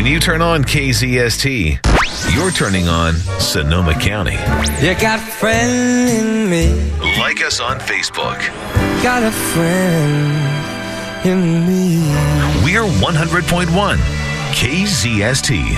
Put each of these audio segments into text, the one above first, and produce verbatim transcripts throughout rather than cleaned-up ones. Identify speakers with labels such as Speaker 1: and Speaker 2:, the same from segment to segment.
Speaker 1: When you turn on K Z S T, you're turning on Sonoma County.
Speaker 2: You got a friend in me.
Speaker 1: Like us on Facebook.
Speaker 2: Got a friend in me.
Speaker 1: We're one hundred point one K Z S T.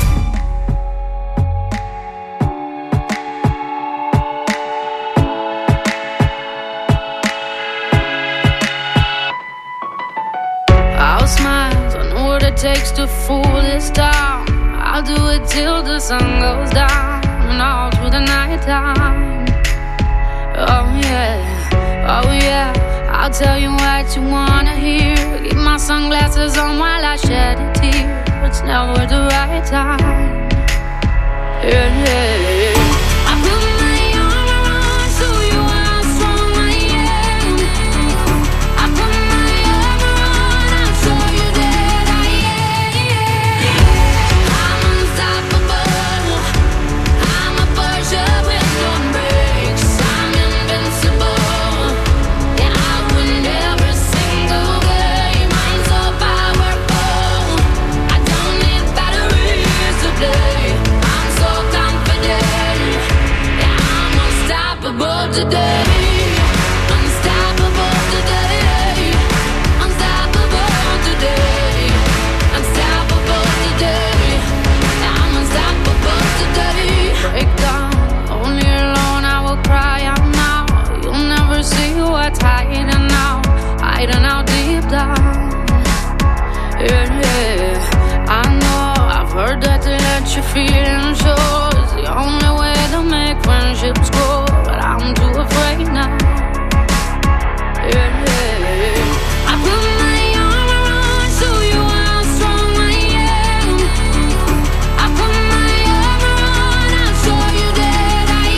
Speaker 3: I'll smile, I know what it takes to fool this town. I'll do it till the sun goes down and all through the night time. Oh yeah, oh yeah, I'll tell you what you wanna hear. Keep my sunglasses on while I shed a tear. It's never the right time. Yeah, yeah, yeah. I put my arm around, show you how strong I am. I put my arm around, I'll show you that I am. I'm unstoppable. I'm a Porsche with no brakes. I'm invincible. Yeah, I win every single game. I'm so powerful. I don't need batteries to play. I'm so confident. Yeah, I'm unstoppable today. Unstoppable today. Unstoppable today. Unstoppable today. Yeah, I'm unstoppable today. Break down, only alone I will cry out now. You'll never see what's hiding out, hiding out deep down. Yeah, yeah, I know, I've heard that to let your feelings show is the only way to make friendships grow, but I'm too afraid now. Yeah, yeah, I put my arm around, show you how strong I am. I put my arm around, I'll show you that I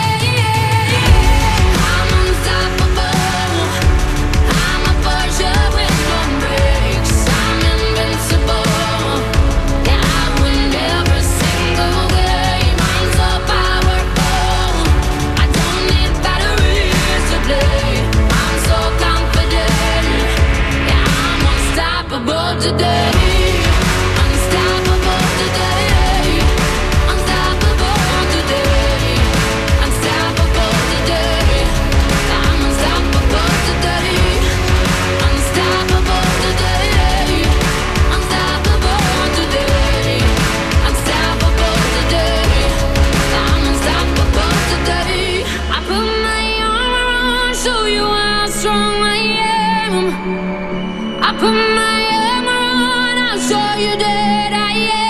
Speaker 3: am. I'm unstoppable. I'm a Porsche with no brakes. I'm invincible. Yeah, I win every single game. I'm so powerful. I don't need batteries to play. I'm so confident. Yeah, I'm unstoppable today. Unstoppable today. Unstoppable today. Unstoppable today. I'm unstoppable today. Unstoppable today. Unstoppable today. Unstoppable today. I'm unstoppable today. I put my arm around, show you how strong I am. I put my arm around, I'll show you that I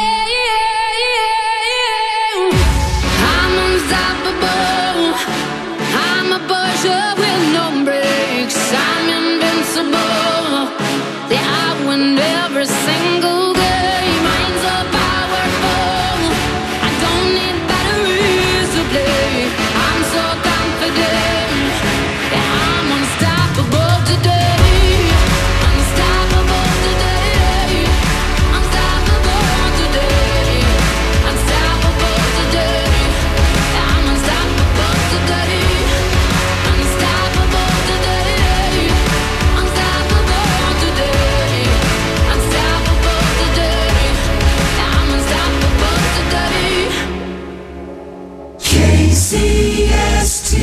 Speaker 3: am. I'm unstoppable. I'm a Porsche with no brakes. I'm invincible. Yeah, I win every single game. I'm so powerful. I don't need batteries to play. I'm so confident. Yeah, I'm unstoppable today. Unstoppable today. Unstoppable today. Unstoppable today. Yeah, I'm unstoppable today. Unstoppable today. Unstoppable today. Unstoppable today. Yeah, I'm unstoppable today.
Speaker 4: K Z S T.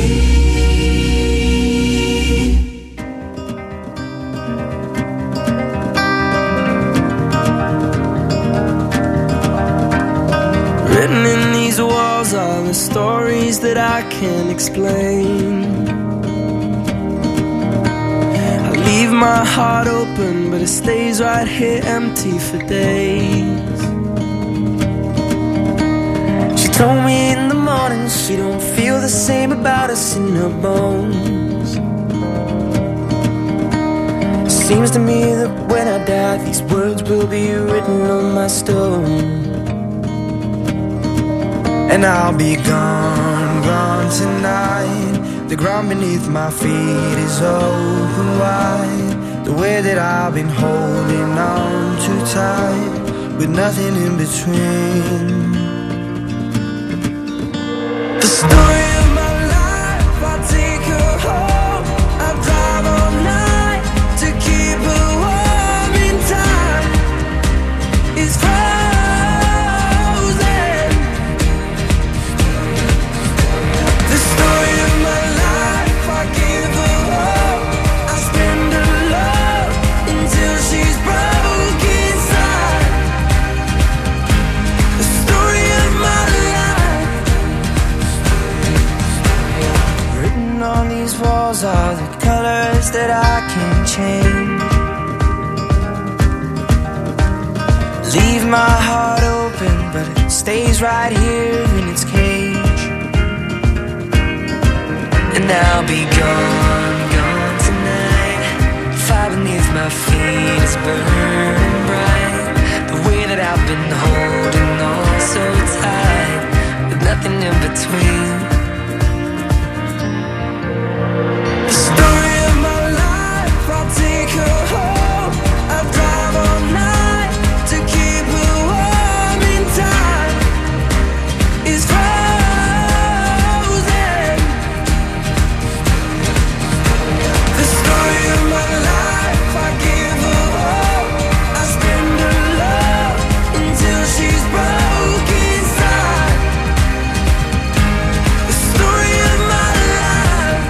Speaker 2: Written in these walls are the stories that I can't explain. I leave my heart open, but it stays right here empty for days. She told me in the morning she don't feel the same about us in her bones. Seems to me that when I die, these words will be written on my stone. And I'll be gone, gone tonight. The ground beneath my feet is open wide. The way that I've been holding on too tight, with nothing in between. The story of my life, I take her home. I drive all night to keep her warm in time. It's Friday. colors that I can change. Leave my heart open, but it stays right here in its cage. And I'll be gone, gone tonight. Fire beneath my feet is burning bright. The way that I've been holding on so tight, with nothing in between. The story of my life, I'll take her home. I'll drive all night to keep her warm in time. It's frozen. The story of my life, I give her hope. I spend her love until she's broke inside. The story of my life.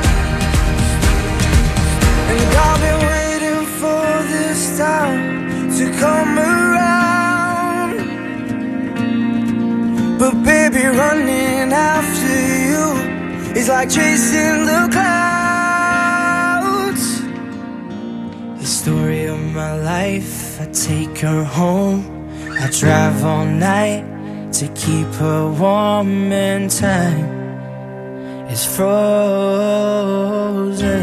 Speaker 2: And I've been waiting for this time to come around. But baby, running after you is like chasing the clouds. The story of my life, I take her home. I drive all night to keep her warm and time is frozen.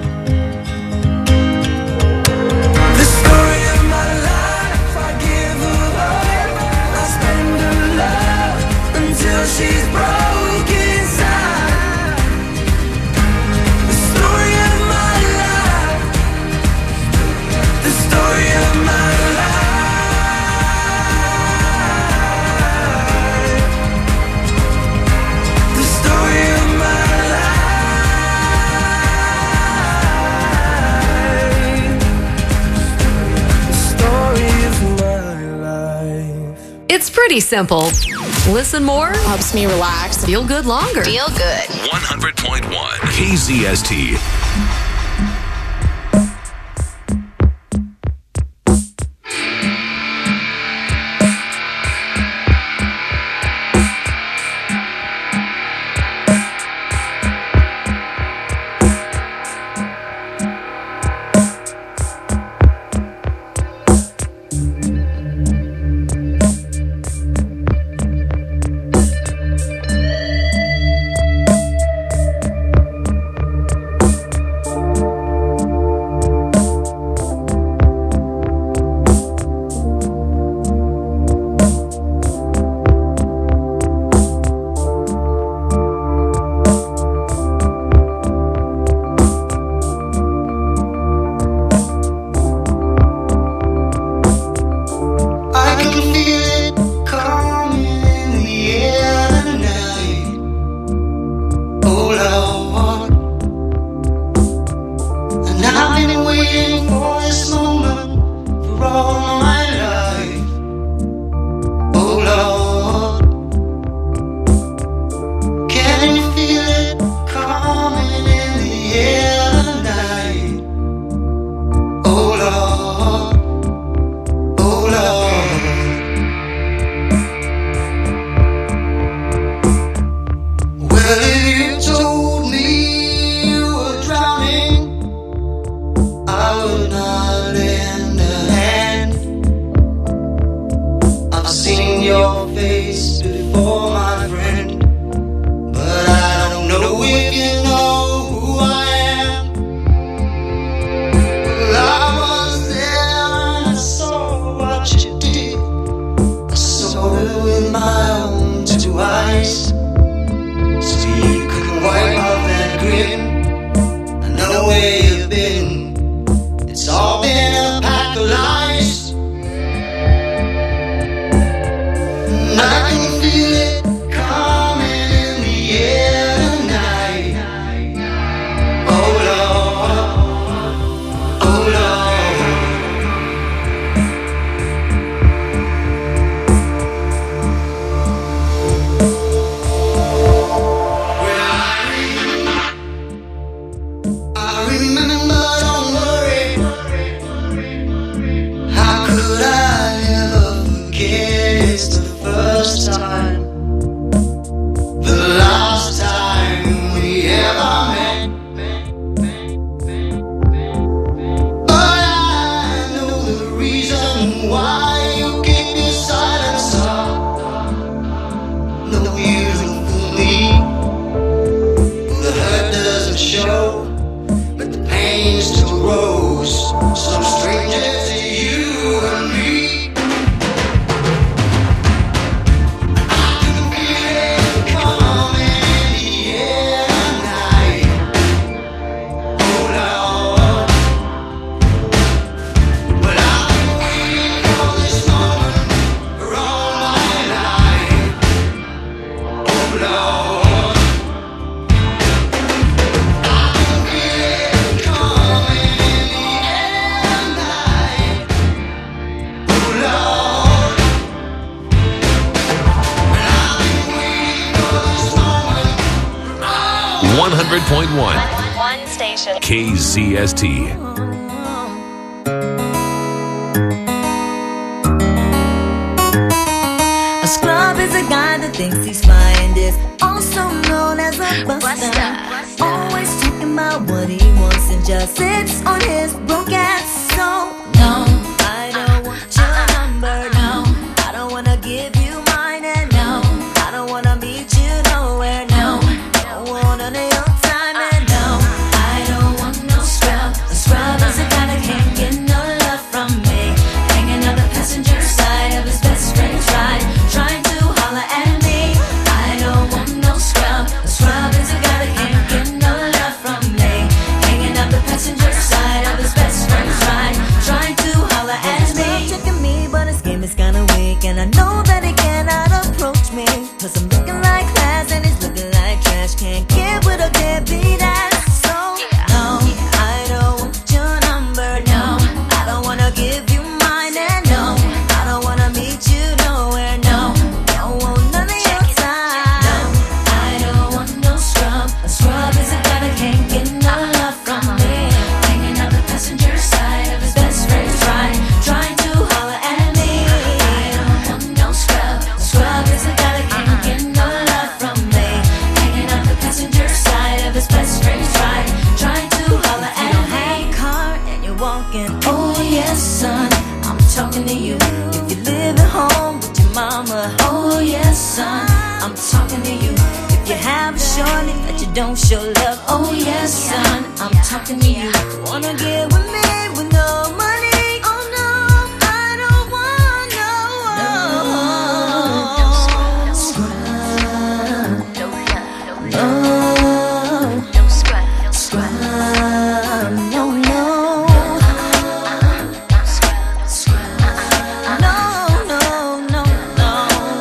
Speaker 2: The story of my life, I give her hope. I spend her love until she's broke inside. The story of my life. The story of my life. The story of my life. The story of my life.
Speaker 5: It's pretty simple. Listen more,
Speaker 6: Helps me relax.
Speaker 5: feel good longer.
Speaker 6: Feel good.
Speaker 1: one hundred point one K Z S T.
Speaker 7: It's all
Speaker 4: grows. Some stranger to you and me.
Speaker 1: one hundred point one.
Speaker 6: One station.
Speaker 1: K Z S T.
Speaker 7: A scrub is a guy that thinks he's fine, is also known as a buster. Always talking about what he wants and just sits on his broke ass. So no, I don't want your number. No, I don't wanna give you mine, and no, I don't wanna meet you nowhere. No, don't want none of your time, and no, I don't want no scrub. A scrub is a guy that can't get no love from me, hanging on the passenger side of his best friend's ride, trying to holler at me. I don't want no scrub. A scrub is a guy that can't get no love from me, hanging on the passenger side of his best friend's ride, trying to holler at me. Checking me, but his game is kinda weak, and I know that he cannot approach me, cause I'm looking like class and he's looking like trash. Can't get with a deadbeat ass. So no, I don't want your number. No, I don't wanna give you mine, and no, I don't wanna meet you nowhere. No, don't want none of your time. No, I don't want no scrub. A scrub is a guy that can't get no love from me, hanging on the passenger side of his best friend's ride, trying to holler at me. I don't want no scrub. A scrub is a guy that can't get no love from me, hanging on the passenger side of his best friend's ride, trying to holler at me. Have a car and you're walking. Oh yes, son, I'm talking to you. If you live at home with your mama. Oh yes, son, I'm talking to you. If you have a shorty that you don't show love. Oh yes, son, I'm talking to you. Wanna get with me with no money? Oh no, I don't want no scrub. No,
Speaker 6: No scrub.
Speaker 7: scrub. No, no. No, no, no, no.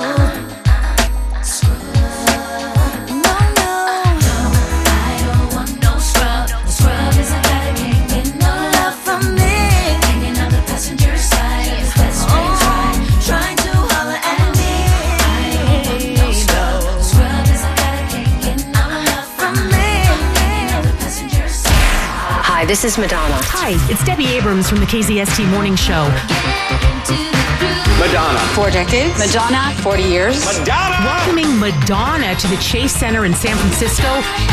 Speaker 7: No, no. I don't want no scrub. A scrub is a guy that can't get no love from me, hanging on the passenger side of his best friend's ride, trying to holler at me. I don't want no scrub. A scrub is a guy that can't get no love from me, hanging on the passenger side.
Speaker 6: Hi, this is Madonna.
Speaker 8: Hi, it's Debbie Abrams from the K Z S T Morning Show.
Speaker 9: Madonna.
Speaker 6: Four decades. Madonna, forty years.
Speaker 9: Madonna.
Speaker 8: Welcoming Madonna to the Chase Center in San Francisco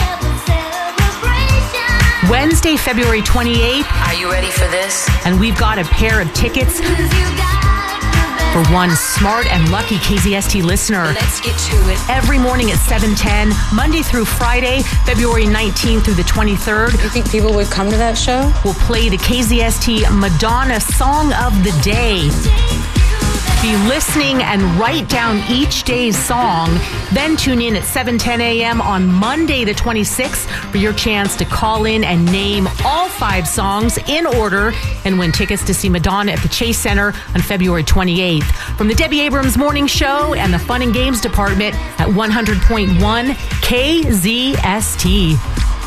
Speaker 8: Wednesday, February twenty-eighth.
Speaker 6: Are you ready for this?
Speaker 8: And we've got a pair of tickets for one smart and lucky K Z S T listener.
Speaker 6: Let's get to it.
Speaker 8: Every morning at seven ten, Monday through Friday, February nineteenth through the twenty-third,
Speaker 6: You think people would come to that show?
Speaker 8: we'll play the K Z S T Madonna Song of the Day. Be listening and write down each day's song. Then tune in at seven ten a.m. on Monday the twenty-sixth for your chance to call in and name all five songs in order and win tickets to see Madonna at the Chase Center on February twenty-eighth. From the Debbie Abrams Morning Show and the Fun and Games Department at one hundred point one K Z S T.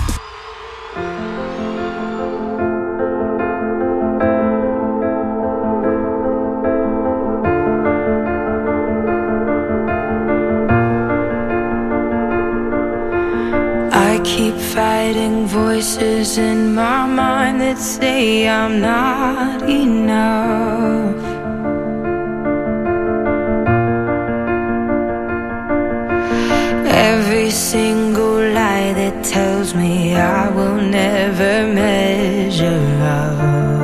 Speaker 2: I keep fighting voices in my mind that say I'm not enough. Every single lie that tells me I will never measure up.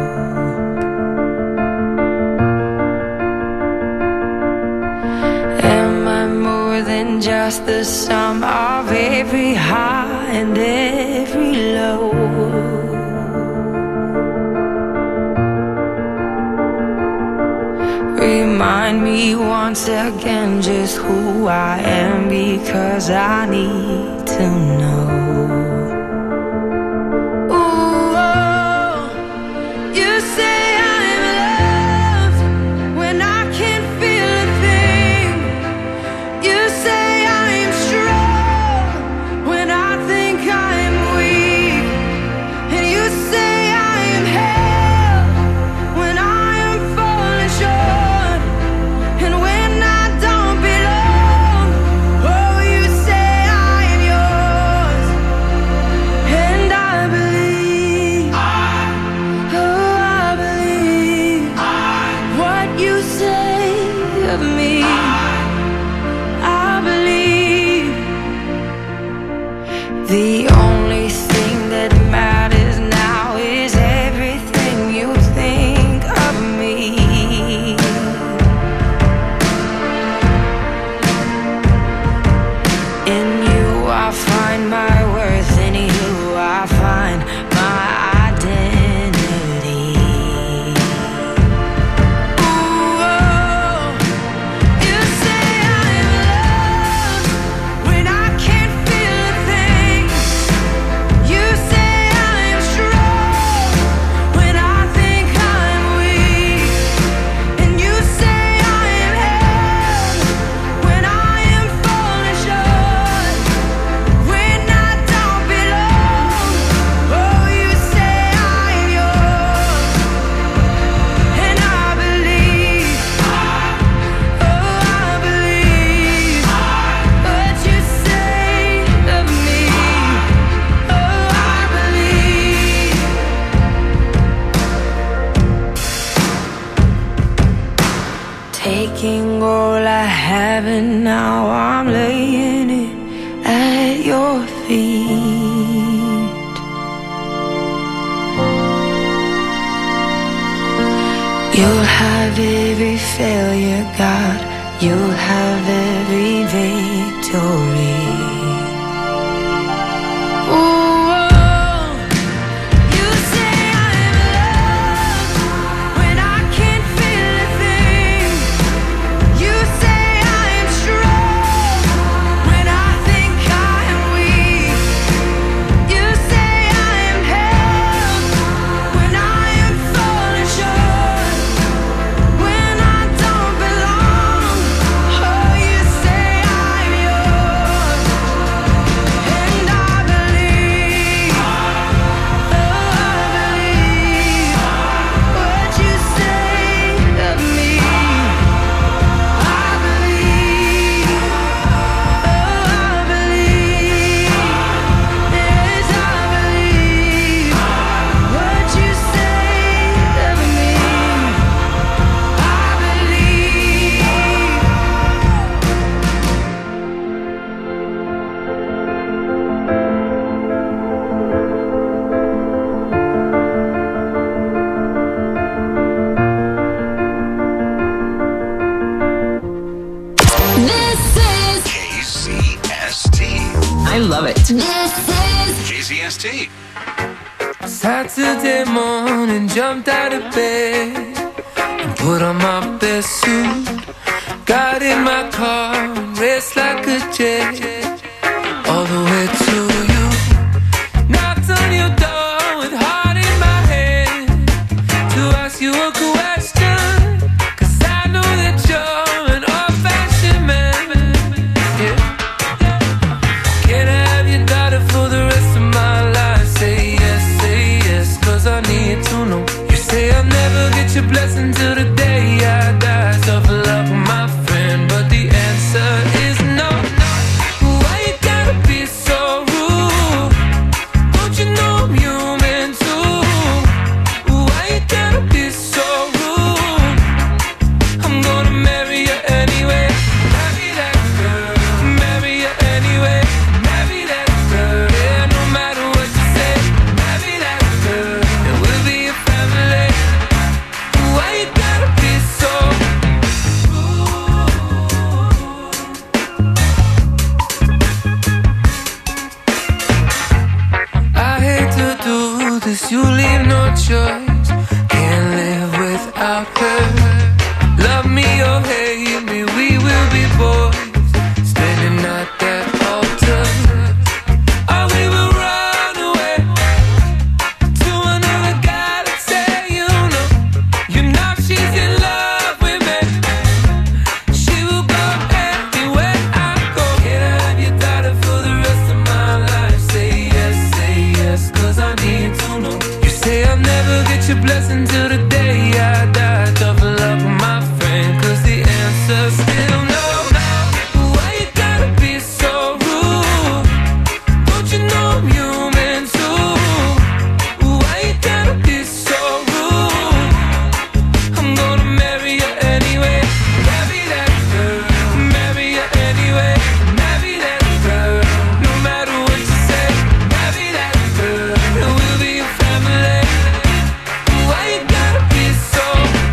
Speaker 2: Am I more than just the sum of every high and every low?
Speaker 9: remind me once again just who I am, because I need to know. Ooh, oh, you say I'm loved when I can't feel a thing. You say I'm strong when I think I'm weak. And you say I am held when I am falling short. And when I don't belong, oh, you say I am yours. And I believe, oh, I believe what you say of me. I believe the only thing that matters now is everything you think of me. In you I find my worth, in you I find my identity. Ooh, oh, you say I'm loved when I can't feel a thing. You say I'm strong when I think I'm weak. And you say I am held when I am falling short. When I don't belong, oh, you say I am yours. And I believe, oh, I believe what you say of me. Oh, I believe. Taking all I have and now I'm laying it at your feet. You'll have every failure, God. You'll have every victory. Ooh, oh, you say I'm loved when I can't feel a thing. You say I'm strong when I think I am weak. You say I am held when I am falling short. When I don't belong, oh, you say I'm yours. And I believe, oh, I believe what you say of me. I believe, oh, I believe, yes, I believe what you say of me. I believe.
Speaker 5: This is
Speaker 1: K C S T.
Speaker 5: I love it. This is
Speaker 1: K C S T.
Speaker 2: Saturday morning, jumped out of bed and put on my best suit. Got in my car and raced like a jet all the way to you. Knocked on your door with heart in my hand to ask you a question, 'cause I know that you're an old-fashioned man. Yeah. Can I have your daughter for the rest of my life? Say yes, say yes, 'cause I need to know. You say I'll never get your blessing till the day I die. Tough love with my friend, but the answer is no. Why you gotta be so rude? Don't you know I'm human too? Why you gotta be so rude? I'm gonna marry you anyway. Marry that girl. Marry you anyway. Marry that girl. Yeah, no matter what you say. Marry that girl. And we'll be a family. Why you gotta be so rude? I hate to do this, you leave no choice. Can't live without her. Love me or
Speaker 9: get your blessing till the day I die. Tough luck, my friend, cause the answer's still no. Why you gotta be so rude? Don't you know I'm human too? Why you gotta be so rude? I'm gonna marry you anyway. Marry that girl. Marry you anyway. Marry that girl. No matter what you say. Marry that girl. And we'll be a family. Why you gotta be so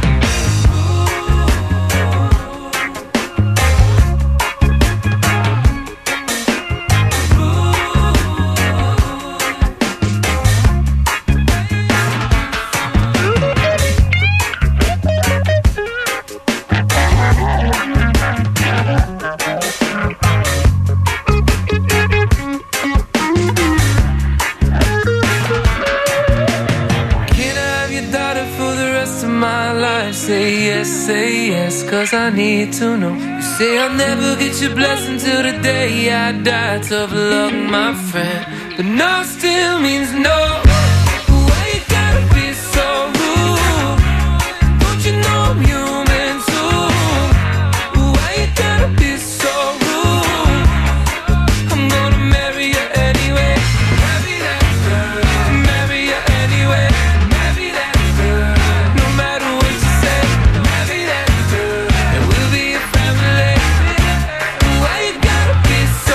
Speaker 9: Can I have your daughter for the rest of my life? Say yes, say yes, cause I need to know. You say I'll never get your blessing till the day I die. Tough luck, my friend, but no still means no. Why you gotta be so rude? Don't you know I'm human too? Why you gotta be so rude? I'm gonna marry you anyway. Marry that girl. Marry you anyway. Marry that girl. No matter what you say. Marry that girl. And we'll be a family. Why you gotta be so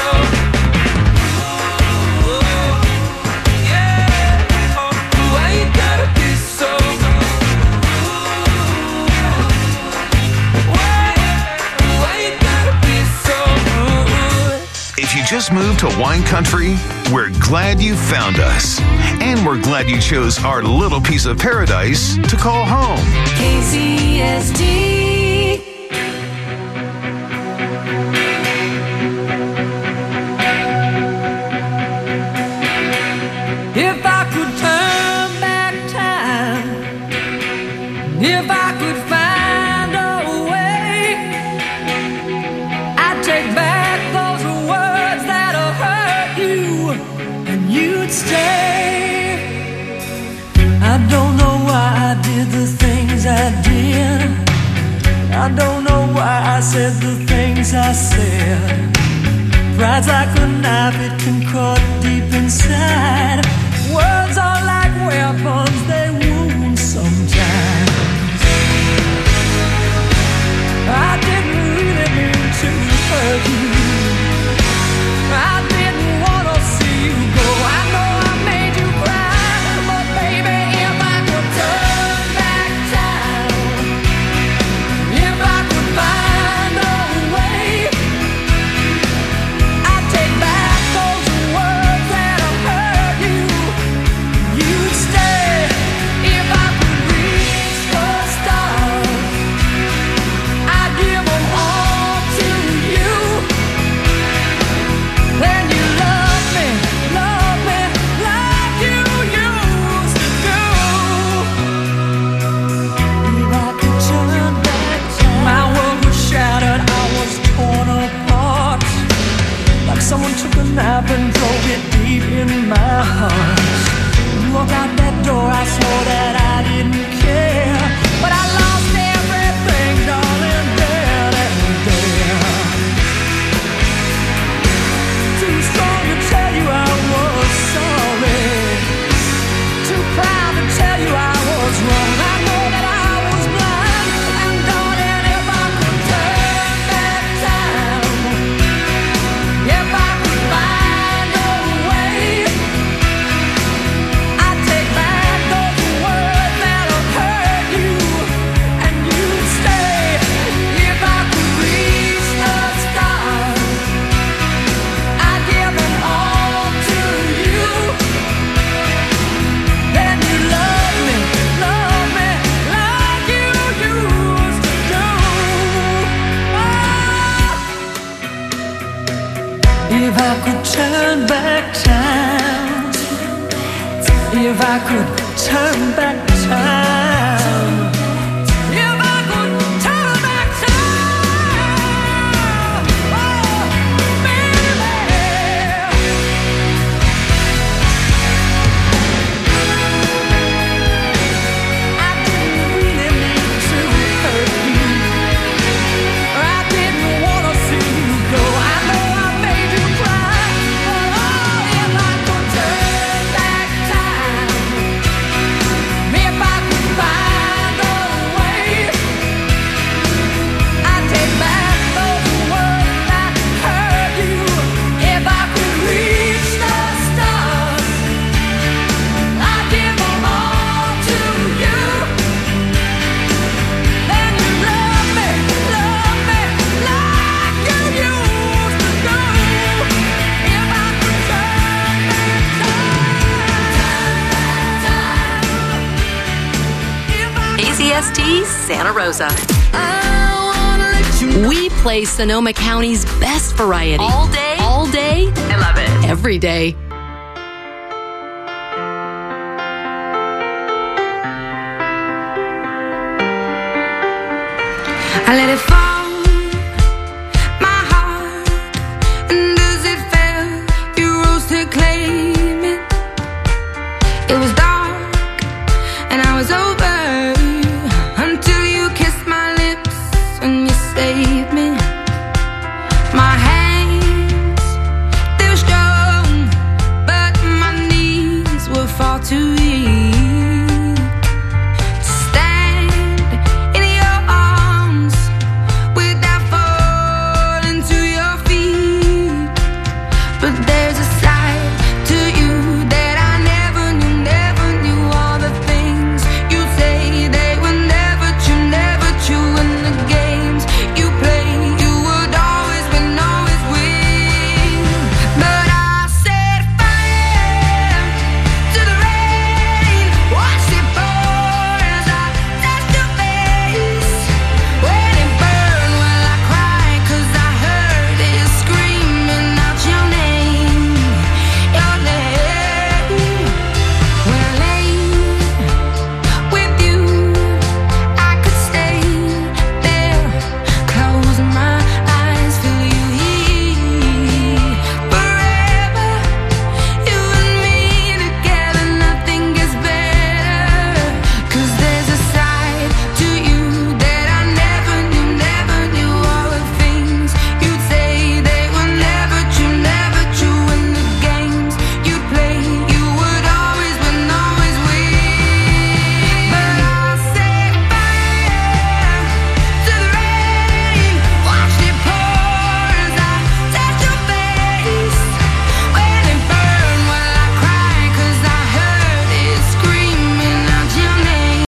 Speaker 9: rude? Yeah. Oh, why you gotta be so rude? Why? Why you gotta be so rude?
Speaker 1: If you just moved to wine country, we're glad you found us. And we're glad you chose our little piece of paradise to call home.
Speaker 7: K Z S T.
Speaker 9: If I could turn back time, if I could find a way, I'd take back those words that'll hurt you, and you'd stay. I don't know why I did the things I did. I don't know why I said the things I said. Pride's like a knife, it can cut deep inside. Words are like weapons, they wound sometimes. I didn't really mean to hurt you. I didn't want to see you go. I know I made you cry, but baby, if I could turn back time, if I could find a way, I'd take back those words that'll hurt you. You'd stay if I could reach the stars. I'd give them all to you. Then you love me, love me like you used to do. If I could turn back time, my world was shattered, I was torn apart. Like someone took a knife and drove it deep in my heart. You walked out that door, I swore that I didn't care, but I lost everything, darling, there and there. Too strong to tell you I was sorry, too proud to tell you I was wrong. I know that I was blind, and darling, if I could turn back time, if I could find a way, I'd take back those words that'll hurt you, and you'd stay. If I could reach the stars, I'd give them all to you. Then you love me, love me like you used to do. If I could turn back time, if I could turn back time, if I could turn back time, oh, baby.
Speaker 10: S T Santa Rosa. We play Sonoma County's best variety. All day. All day.
Speaker 6: I love it.
Speaker 10: Every day.
Speaker 3: I let it fall, my heart, and as it fell, you rose to claim it. It was dark, and I was over.